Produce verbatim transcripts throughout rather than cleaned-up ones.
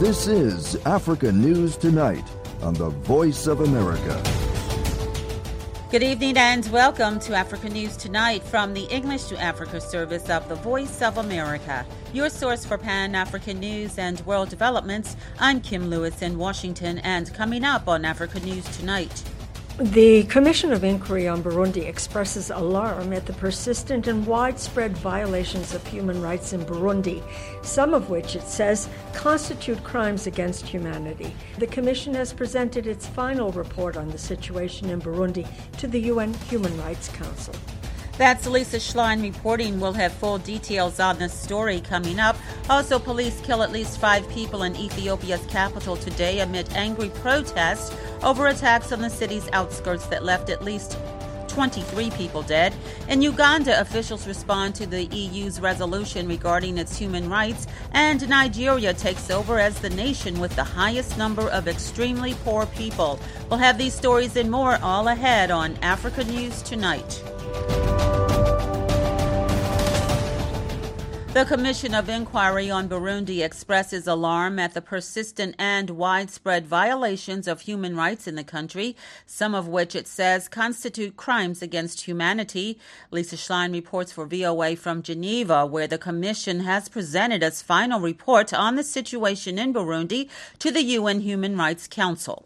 This is Africa News Tonight on the Voice of America. Good evening and welcome to Africa News Tonight from the English to Africa service of the Voice of America, your source for Pan-African news and world developments. I'm Kim Lewis in Washington, and coming up on Africa News Tonight. The Commission of Inquiry on Burundi expresses alarm at the persistent and widespread violations of human rights in Burundi, some of which, it says, constitute crimes against humanity. The Commission has presented its final report on the situation in Burundi to the U N Human Rights Council. That's Lisa Schlein reporting. We'll have full details on this story coming up. Also, police kill at least five people in Ethiopia's capital today amid angry protests over attacks on the city's outskirts that left at least twenty-three people dead. In Uganda, officials respond to the E U's resolution regarding its human rights, and Nigeria takes over as the nation with the highest number of extremely poor people. We'll have these stories and more all ahead on Africa News Tonight. The Commission of Inquiry on Burundi expresses alarm at the persistent and widespread violations of human rights in the country, some of which it says constitute crimes against humanity. Lisa Schlein reports for V O A from Geneva, where the Commission has presented its final report on the situation in Burundi to the U N Human Rights Council.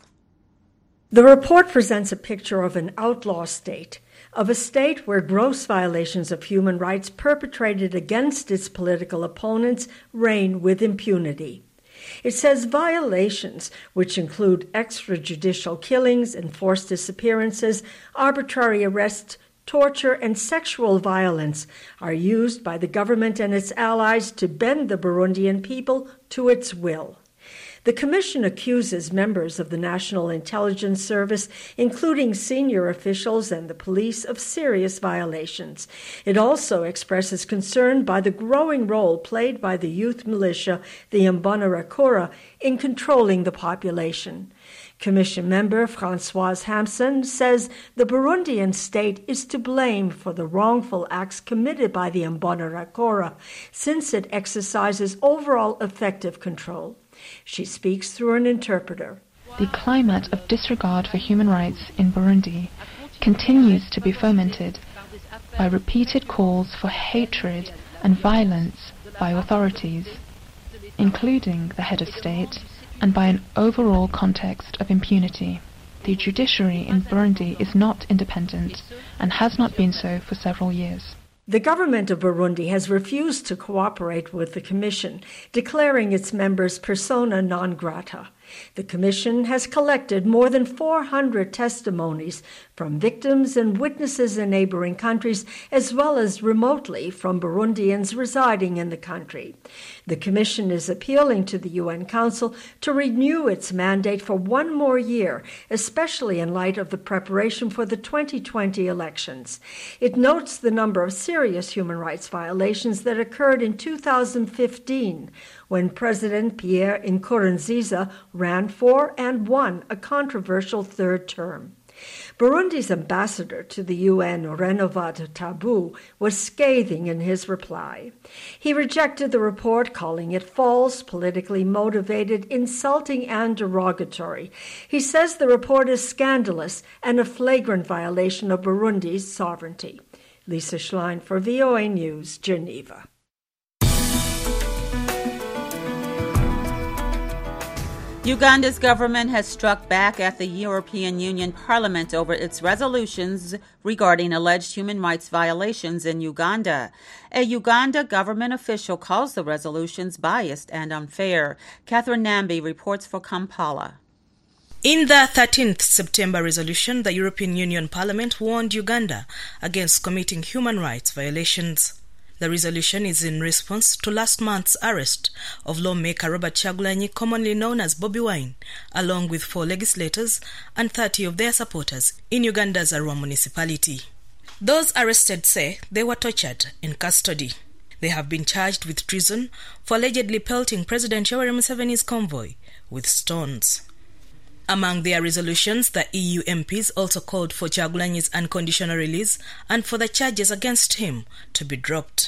The report presents a picture of an outlaw state, of a state where gross violations of human rights perpetrated against its political opponents reign with impunity. It says violations, which include extrajudicial killings, enforced disappearances, arbitrary arrests, torture, and sexual violence, are used by the government and its allies to bend the Burundian people to its will. The Commission accuses members of the National Intelligence Service, including senior officials and the police, of serious violations. It also expresses concern by the growing role played by the youth militia, the Imbonerakure, in controlling the population. Commission member Françoise Hampson says the Burundian state is to blame for the wrongful acts committed by the Imbonerakure, since it exercises overall effective control. She speaks through an interpreter. The climate of disregard for human rights in Burundi continues to be fomented by repeated calls for hatred and violence by authorities, including the head of state, and by an overall context of impunity. The judiciary in Burundi is not independent and has not been so for several years. The government of Burundi has refused to cooperate with the Commission, declaring its members persona non grata. The Commission has collected more than four hundred testimonies from victims and witnesses in neighboring countries, as well as remotely from Burundians residing in the country. The Commission is appealing to the U N Council to renew its mandate for one more year, especially in light of the preparation for the twenty twenty elections. It notes the number of serious human rights violations that occurred in two thousand fifteen, when President Pierre Nkurunziza ran for and won a controversial third term. Burundi's ambassador to the U N, Renovat Tabu, was scathing in his reply. He rejected the report, calling it false, politically motivated, insulting, and derogatory. He says the report is scandalous and a flagrant violation of Burundi's sovereignty. Lisa Schlein for V O A News, Geneva. Uganda's government has struck back at the European Union Parliament over its resolutions regarding alleged human rights violations in Uganda. A Uganda government official calls the resolutions biased and unfair. Catherine Nambi reports for Kampala. In the thirteenth September resolution, the European Union Parliament warned Uganda against committing human rights violations. The resolution is in response to last month's arrest of lawmaker Robert Kyagulanyi, commonly known as Bobi Wine, along with four legislators and thirty of their supporters in Uganda's Arua municipality. Those arrested say they were tortured in custody. They have been charged with treason for allegedly pelting President Yoweri Museveni's convoy with stones. Among their resolutions, the E U M Ps also called for Kyagulanyi's unconditional release and for the charges against him to be dropped.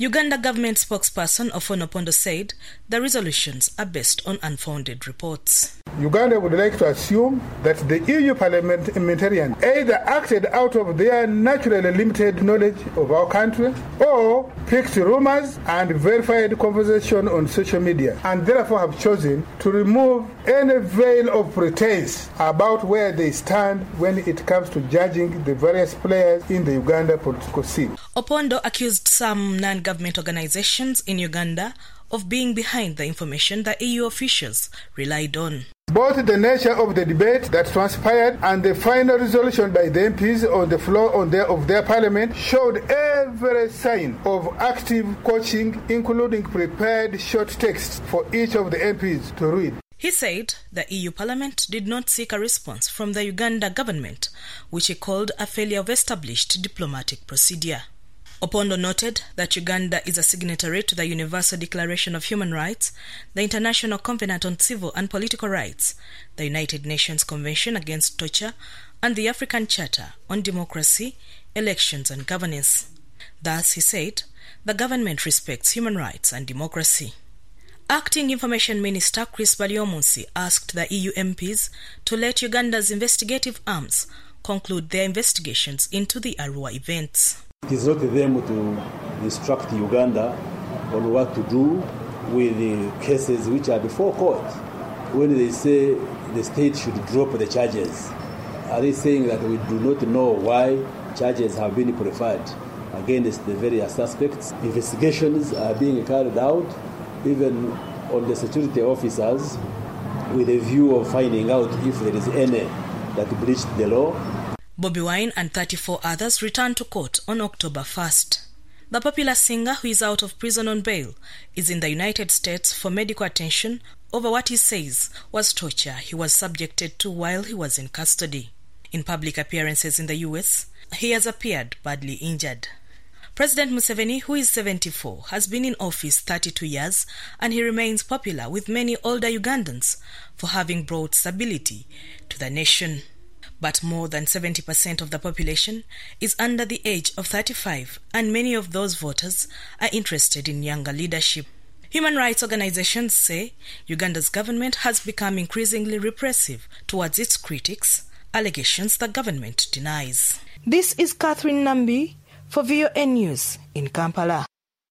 Uganda government spokesperson Ofono Opondo said the resolutions are based on unfounded reports. Uganda would like to assume that the E U parliamentarians either acted out of their naturally limited knowledge of our country or picked rumors and verified conversation on social media, and therefore have chosen to remove any veil of pretense about where they stand when it comes to judging the various players in the Uganda political scene. Opondo accused some non-government organizations in Uganda of being behind the information the E U officials relied on. Both the nature of the debate that transpired and the final resolution by the M Ps on the floor on their, of their parliament showed every sign of active coaching, including prepared short texts for each of the M Ps to read. He said the E U Parliament did not seek a response from the Uganda government, which he called a failure of established diplomatic procedure. Opondo noted that Uganda is a signatory to the Universal Declaration of Human Rights, the International Covenant on Civil and Political Rights, the United Nations Convention Against Torture, and the African Charter on Democracy, Elections and Governance. Thus, he said, the government respects human rights and democracy. Acting Information Minister Chris Balyomunsi asked the E U M Ps to let Uganda's investigative arms conclude their investigations into the Arua events. It is not them to instruct Uganda on what to do with the cases which are before court. When they say the state should drop the charges, are they saying that we do not know why charges have been preferred against the various suspects? Investigations are being carried out, even on the security officers, with a view of finding out if there is any that breached the law. Bobby Wine and thirty-four others returned to court on October first. The popular singer, who is out of prison on bail, is in the United States for medical attention over what he says was torture he was subjected to while he was in custody. In public appearances in the U S, he has appeared badly injured. President Museveni, who is seventy-four, has been in office thirty-two years, and he remains popular with many older Ugandans for having brought stability to the nation. But more than seventy percent of the population is under the age of thirty-five, and many of those voters are interested in younger leadership. Human rights organizations say Uganda's government has become increasingly repressive towards its critics, allegations the government denies. This is Catherine Nambi for V O N News in Kampala.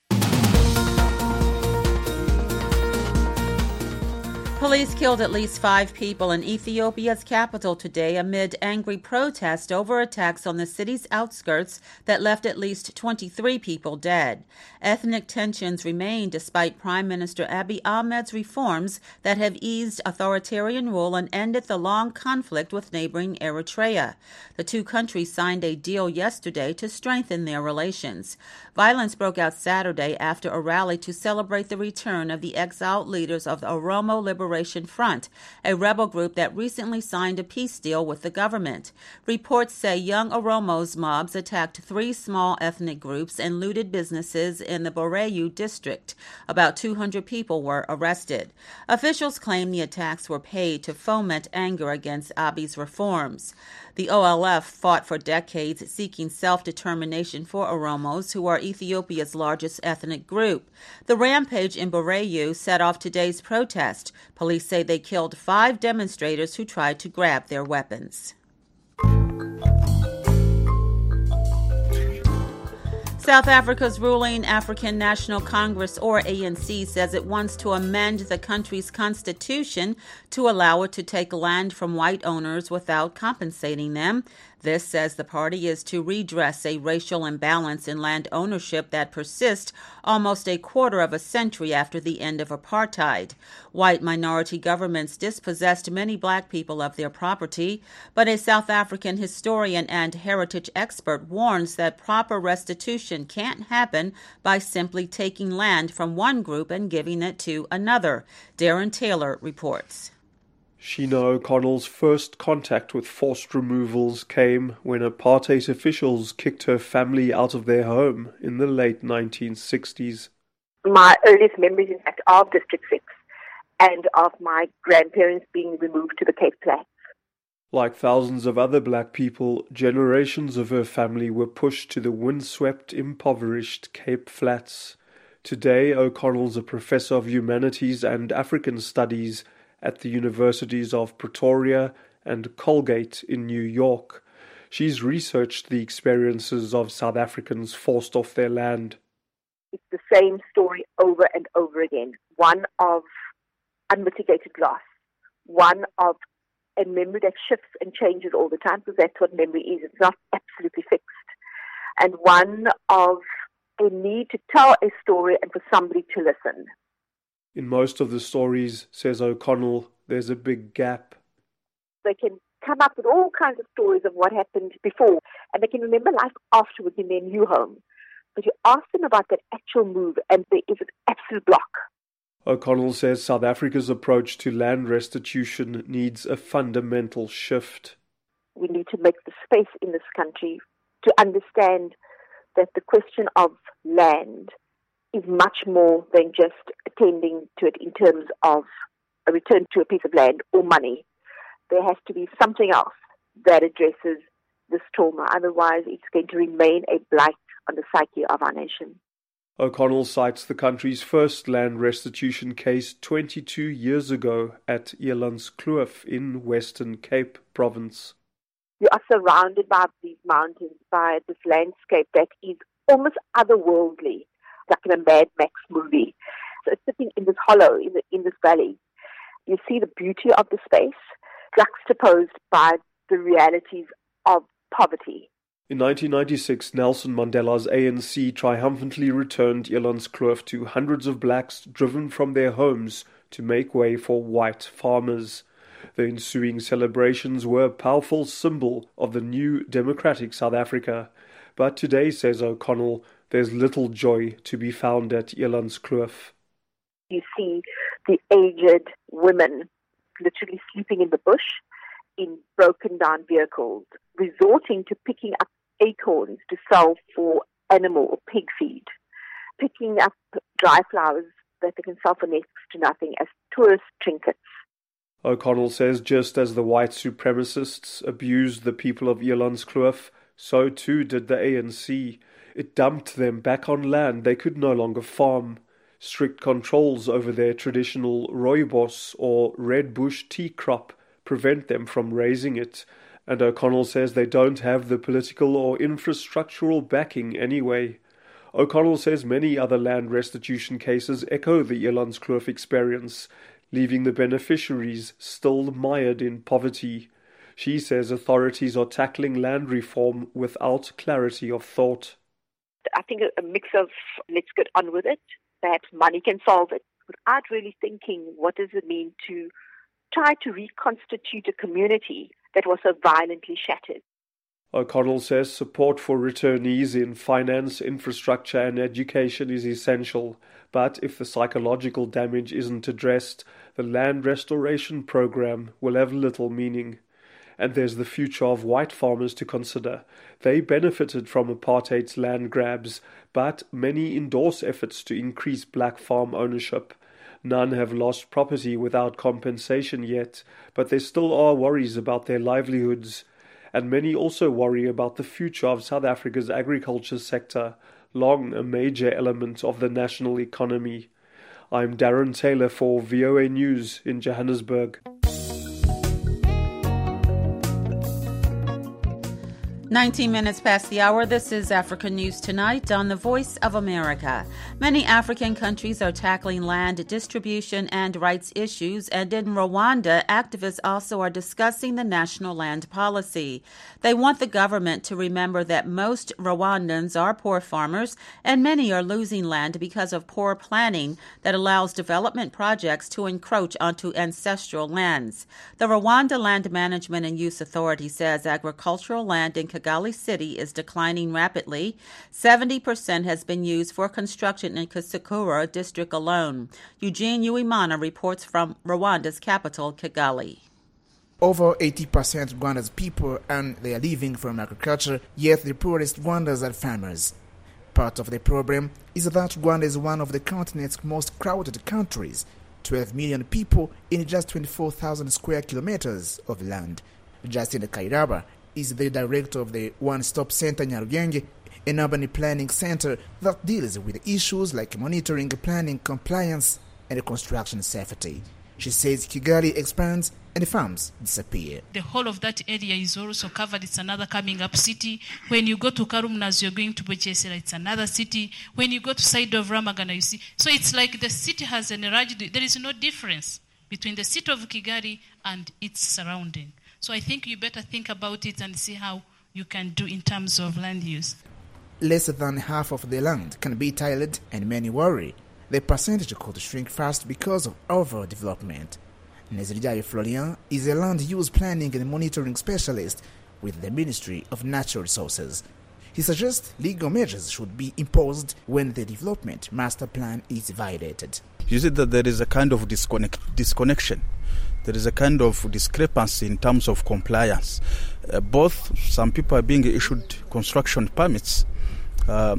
Police killed at least five people in Ethiopia's capital today amid angry protest over attacks on the city's outskirts that left at least twenty-three people dead. Ethnic tensions remain despite Prime Minister Abiy Ahmed's reforms that have eased authoritarian rule and ended the long conflict with neighboring Eritrea. The two countries signed a deal yesterday to strengthen their relations. Violence broke out Saturday after a rally to celebrate the return of the exiled leaders of the Oromo Liberation Front, a rebel group that recently signed a peace deal with the government. Reports say young Oromo's mobs attacked three small ethnic groups and looted businesses in the Boreyu district. About two hundred people were arrested. Officials claim the attacks were paid to foment anger against Abiy's reforms. The O L F fought for decades seeking self-determination for Oromos, who are Ethiopia's largest ethnic group. The rampage in Boreyu set off today's protest. Police say they killed five demonstrators who tried to grab their weapons. South Africa's ruling African National Congress, or A N C, says it wants to amend the country's constitution to allow it to take land from white owners without compensating them. This, says the party, is to redress a racial imbalance in land ownership that persists almost a quarter of a century after the end of apartheid. White minority governments dispossessed many black people of their property, but a South African historian and heritage expert warns that proper restitution can't happen by simply taking land from one group and giving it to another. Darren Taylor reports. Sheena O'Connell's first contact with forced removals came when apartheid officials kicked her family out of their home in the late nineteen sixties. My earliest memories, in fact, of District six and of my grandparents being removed to the Cape Flats. Like thousands of other black people, generations of her family were pushed to the windswept, impoverished Cape Flats. Today, O'Connell's a professor of humanities and African studies at the universities of Pretoria and Colgate in New York. She's researched the experiences of South Africans forced off their land. It's the same story over and over again. One of unmitigated loss. One of a memory that shifts and changes all the time, because that's what memory is. It's not absolutely fixed. And one of a need to tell a story and for somebody to listen. In most of the stories, says O'Connell, there's a big gap. They can come up with all kinds of stories of what happened before, and they can remember life afterwards in their new home. But you ask them about that actual move, and there is an absolute block. O'Connell says South Africa's approach to land restitution needs a fundamental shift. We need to make the space in this country to understand that the question of land is much more than just attending to it in terms of a return to a piece of land or money. There has to be something else that addresses this trauma. Otherwise, it's going to remain a blight on the psyche of our nation. O'Connell cites the country's first land restitution case twenty-two years ago at Elandskloof in Western Cape Province. You are surrounded by these mountains, by this landscape that is almost otherworldly, like in a Mad Max movie. So it's sitting in this hollow, in, the, in this valley. You see the beauty of the space juxtaposed by the realities of poverty. In nineteen ninety-six, Nelson Mandela's A N C triumphantly returned Elandskloof to hundreds of blacks driven from their homes to make way for white farmers. The ensuing celebrations were a powerful symbol of the new democratic South Africa. But today, says O'Connell, there's little joy to be found at Elandskloof. You see the aged women literally sleeping in the bush in broken down vehicles, resorting to picking up acorns to sell for animal or pig feed, picking up dry flowers that they can sell for next to nothing as tourist trinkets. O'Connell says just as the white supremacists abused the people of Elandskloof, so too did the A N C. It dumped them back on land they could no longer farm. Strict controls over their traditional rooibos or red bush tea crop prevent them from raising it, and O'Connell says they don't have the political or infrastructural backing anyway. O'Connell says many other land restitution cases echo the Elandskloof experience, leaving the beneficiaries still mired in poverty. She says authorities are tackling land reform without clarity of thought. I think a mix of let's get on with it, perhaps money can solve it, without really thinking what does it mean to try to reconstitute a community that was so violently shattered. O'Connell says support for returnees in finance, infrastructure and education is essential, but if the psychological damage isn't addressed, the land restoration program will have little meaning. And there's the future of white farmers to consider. They benefited from apartheid's land grabs, but many endorse efforts to increase black farm ownership. None have lost property without compensation yet, but there still are worries about their livelihoods. And many also worry about the future of South Africa's agriculture sector, long a major element of the national economy. I'm Darren Taylor for V O A News in Johannesburg. nineteen minutes past the hour, this is Africa News Tonight on the Voice of America. Many African countries are tackling land distribution and rights issues, and in Rwanda, activists also are discussing the national land policy. They want the government to remember that most Rwandans are poor farmers, and many are losing land because of poor planning that allows development projects to encroach onto ancestral lands. The Rwanda Land Management and Use Authority says agricultural land in Kigali City is declining rapidly. seventy percent has been used for construction in Kisukura district alone. Eugene Uwimana reports from Rwanda's capital, Kigali. Over eighty percent of Rwanda's people earn their living from agriculture, yet the poorest Rwandans are farmers. Part of the problem is that Rwanda is one of the continent's most crowded countries, twelve million people in just twenty-four thousand square kilometers of land. Justin Kairaba is the director of the One Stop Center Nyarugenge, an urban planning center that deals with issues like monitoring planning compliance and construction safety. She says Kigali expands and the farms disappear. The whole of that area is also covered. It's another coming up city. When you go to Karumnas, you're going to Buchesera, it's another city. When you go to side of Ramagana, you see. So it's like the city has enlarged. There is no difference between the city of Kigali and its surrounding. So I think you better think about it and see how you can do in terms of land use. Less than half of the land can be tilled, and many worry the percentage could shrink fast because of overdevelopment. Nezirjayo Florian is a land use planning and monitoring specialist with the Ministry of Natural Resources. He suggests legal measures should be imposed when the development master plan is violated. You see that there is a kind of disconnect, disconnection. There is a kind of discrepancy in terms of compliance. Uh, both, some people are being issued construction permits, uh,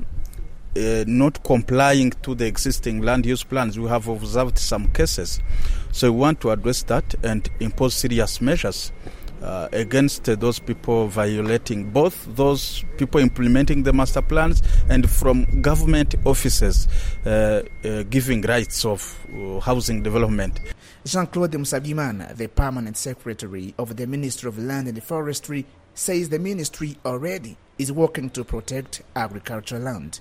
uh, not complying to the existing land use plans. We have observed some cases. So we want to address that and impose serious measures uh, against uh, those people violating, both those people implementing the master plans and from government offices uh, uh, giving rights of uh, housing development. Jean-Claude Musabimana, the permanent secretary of the Ministry of Land and Forestry, says the ministry already is working to protect agricultural land.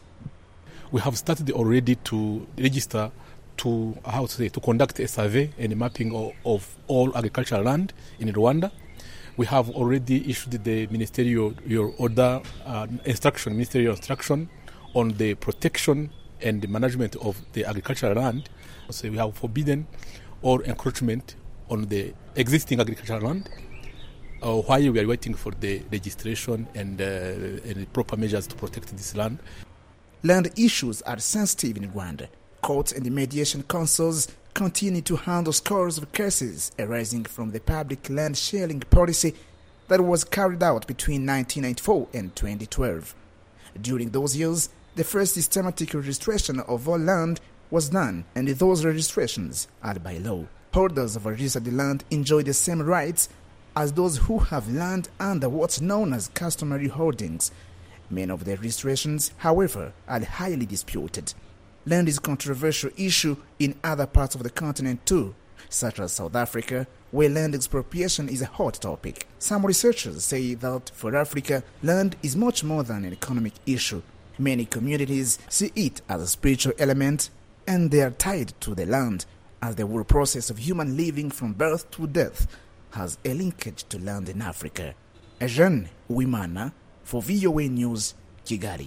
We have started already to register, to how to say, to conduct a survey and a mapping of, of all agricultural land in Rwanda. We have already issued the ministerial your order, uh, instruction, ministerial instruction on the protection and the management of the agricultural land. So we have forbidden all encroachment on the existing agricultural land, uh, while we are waiting for the registration and, uh, and proper measures to protect this land. Land issues are sensitive in Rwanda. Courts and the mediation councils continue to handle scores of cases arising from the public land sharing policy that was carried out between nineteen ninety-four and twenty twelve. During those years, the first systematic registration of all land was done, and those registrations are by law. Holders of registered land enjoy the same rights as those who have land under what's known as customary holdings. Many of the registrations, however, are highly disputed. Land is a controversial issue in other parts of the continent too, such as South Africa, where land expropriation is a hot topic. Some researchers say that for Africa, land is much more than an economic issue. Many communities see it as a spiritual element, and they are tied to the land, as the whole process of human living from birth to death has a linkage to land in Africa. Jean Uwimana for V O A News, Kigali.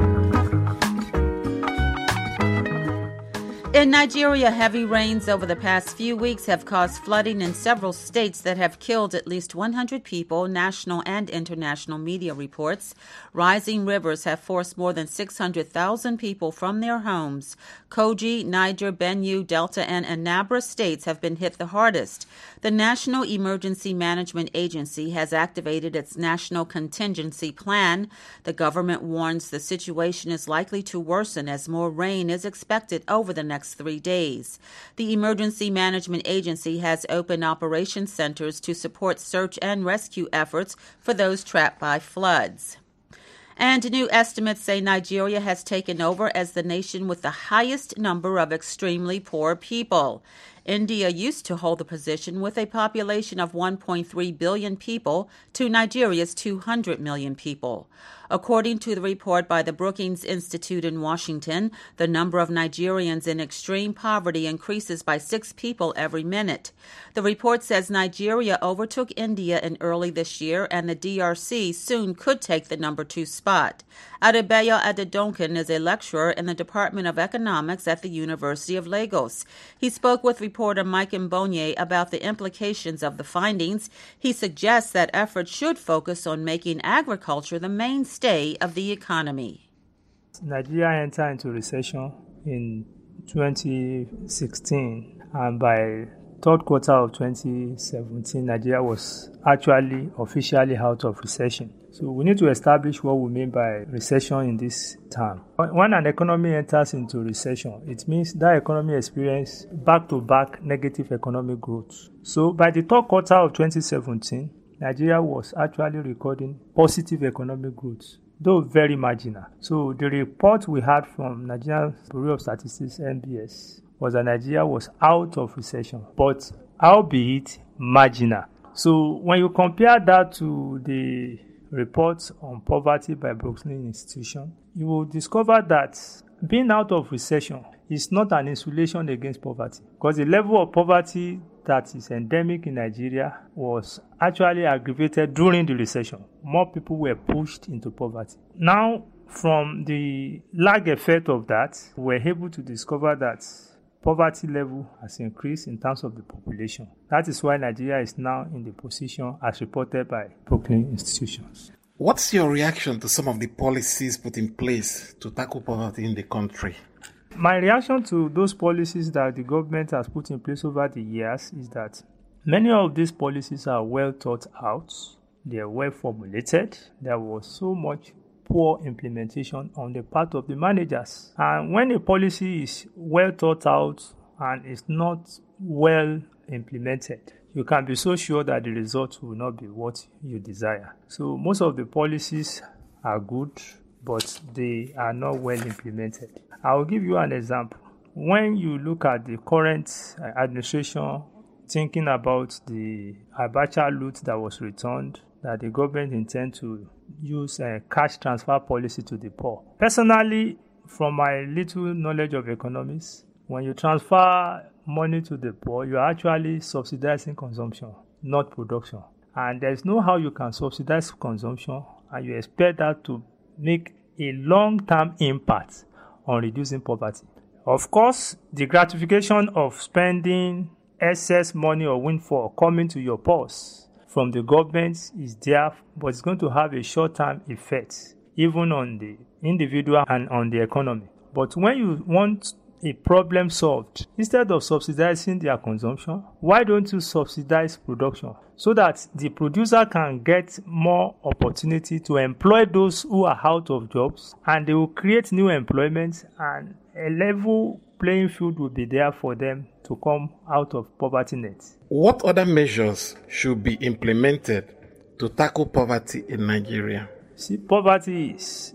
In Nigeria, heavy rains over the past few weeks have caused flooding in several states that have killed at least one hundred people, national and international media reports. Rising rivers have forced more than six hundred thousand people from their homes. Kogi, Niger, Benue, Delta, and Anambra states have been hit the hardest. The National Emergency Management Agency has activated its National Contingency Plan. The government warns the situation is likely to worsen as more rain is expected over the next three days. The Emergency Management Agency has opened operation centers to support search and rescue efforts for those trapped by floods. And new estimates say Nigeria has taken over as the nation with the highest number of extremely poor people. India used to hold the position with a population of one point three billion people to Nigeria's two hundred million people. According to the report by the Brookings Institute in Washington, the number of Nigerians in extreme poverty increases by six people every minute. The report says Nigeria overtook India in early this year, and the D R C soon could take the number two spot. Adebayo Adedonkin is a lecturer in the Department of Economics at the University of Lagos. He spoke with reporter Mike Mbonye about the implications of the findings. He suggests that efforts should focus on making agriculture the mainstay of the economy. Nigeria entered into recession in twenty sixteen, and by third quarter of twenty seventeen, Nigeria was actually officially out of recession. So we need to establish what we mean by recession in this term. When an economy enters into recession, it means that economy experiences back-to-back negative economic growth. So by the third quarter of twenty seventeen, Nigeria was actually recording positive economic growth, though very marginal. So the report we had from Nigeria Bureau of Statistics, N B S, was that Nigeria was out of recession, but albeit marginal. So when you compare that to the reports on poverty by Brookings Institution, you will discover that being out of recession is not an insulation against poverty, because the level of poverty that is endemic in Nigeria was actually aggravated during the recession. More people were pushed into poverty. Now, from the lag effect of that, we're able to discover that poverty level has increased in terms of the population. That is why Nigeria is now in the position as reported by Brookings Institutions. What's your reaction to some of the policies put in place to tackle poverty in the country? My reaction to those policies that the government has put in place over the years is that many of these policies are well thought out, they are well formulated. There was so much poor implementation on the part of the managers. And when a policy is well thought out and is not well implemented, you can be so sure that the result will not be what you desire. So most of the policies are good, but they are not well implemented. I will give you an example. When you look at the current administration thinking about the Abacha loot that was returned, that the government intends to use a cash transfer policy to the poor. Personally, from my little knowledge of economics, when you transfer money to the poor, you are actually subsidizing consumption, not production. And there's no how you can subsidize consumption and you expect that to make a long-term impact on reducing poverty. Of course, the gratification of spending excess money or windfall coming to your purse from the government is there, but it's going to have a short-term effect, even on the individual and on the economy. But when you want a problem solved, instead of subsidizing their consumption, why don't you subsidize production so that the producer can get more opportunity to employ those who are out of jobs, and they will create new employment, and a level playing field will be there for them to come out of poverty net. What other measures should be implemented to tackle poverty in Nigeria? See, poverty is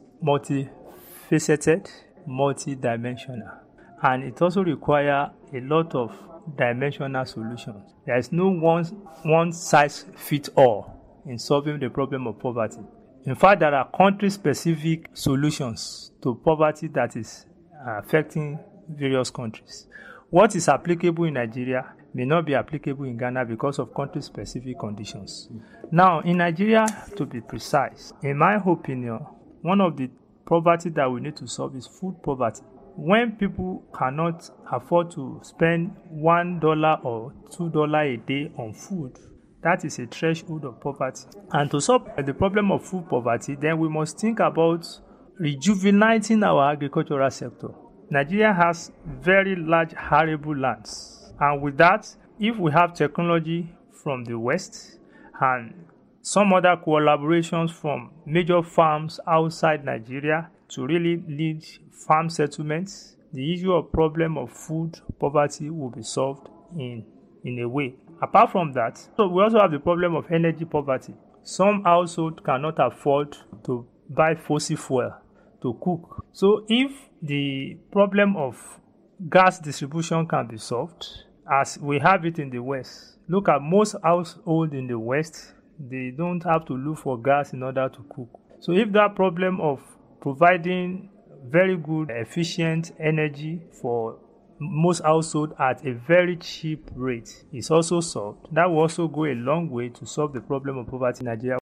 multifaceted, multidimensional, and it also requires a lot of dimensional solutions. There is no one, one size fits all in solving the problem of poverty. In fact, there are country-specific solutions to poverty that is affecting various countries. What is applicable in Nigeria may not be applicable in Ghana because of country-specific conditions. Now, in Nigeria, to be precise, in my opinion, one of the poverty that we need to solve is food poverty. When people cannot afford to spend one dollar or two dollars a day on food, that is a threshold of poverty. And to solve the problem of food poverty, then we must think about rejuvenating our agricultural sector. Nigeria has very large arable lands. And with that, if we have technology from the West and some other collaborations from major farms outside Nigeria to really lead farm settlements, the issue of problem of food poverty will be solved in, in a way. Apart from that, so we also have the problem of energy poverty. Some households cannot afford to buy fossil fuel to cook. So if the problem of gas distribution can be solved, as we have it in the West, look at most households in the West, they don't have to look for gas in order to cook. So if that problem of providing very good, efficient energy for most households at a very cheap rate is also solved, that will also go a long way to solve the problem of poverty in Nigeria.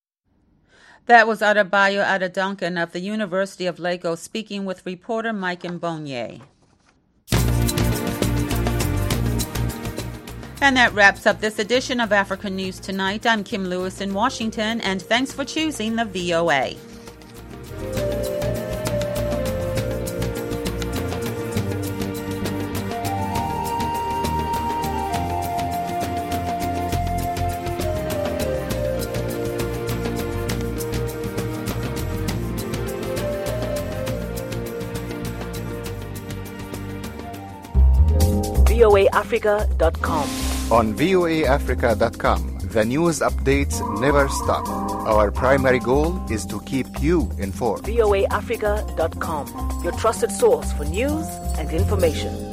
That was Adebayo Adeduncan of the University of Lagos speaking with reporter Mike Mbonye. And that wraps up this edition of Africa News Tonight. I'm Kim Lewis in Washington, and thanks for choosing the V O A. V O A Africa dot com. On V O A Africa dot com, The news updates never stop. Our primary goal is to keep you informed. V O A Africa dot com, your trusted source for news and information.